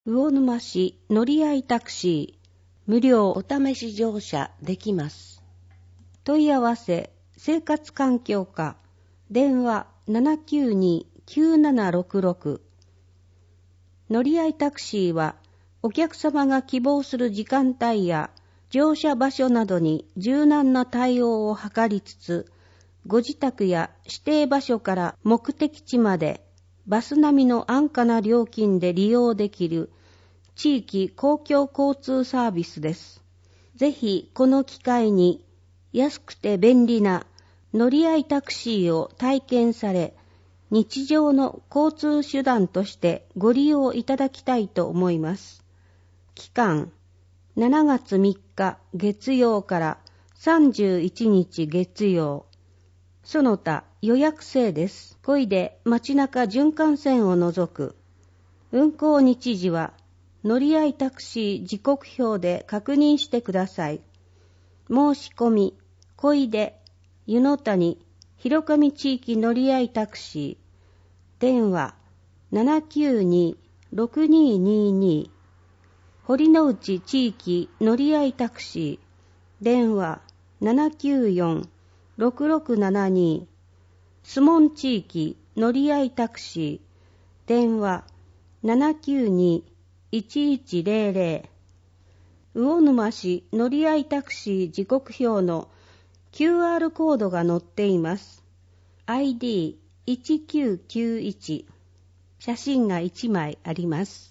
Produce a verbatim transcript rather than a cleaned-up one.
魚沼市乗り合いタクシー無料お試し乗車できます。問い合わせ生活環境課電話 ななきゅうに きゅうななろくろく。乗り合いタクシーはお客様が希望する時間帯や乗車場所などに柔軟な対応を図りつつ、ご自宅や指定場所から目的地までバス並みの安価な料金で利用できる地域公共交通サービスです。ぜひこの機会に安くて便利な乗り合いタクシーを体験され、日常の交通手段としてご利用いただきたいと思います。期間しちがつみっか月曜からさんじゅういちにち月曜。その他予約制です。こいで街中循環線を除く。運行日時は乗り合いタクシー時刻表で確認してください。申し込み、こいで、湯の谷、広上地域乗り合いタクシー。電話 ななきゅうに ろくにーにーにー。堀之内地域乗り合いタクシー。電話 ななきゅうよん ろくろくななにー。守門地域乗り合いタクシー。電話 ななきゅうに いちいちぜろぜろ。魚沼市乗り合いタクシー時刻表の キューアール コードが載っています。アイディーいちきゅうきゅういち。写真がいちまいあります。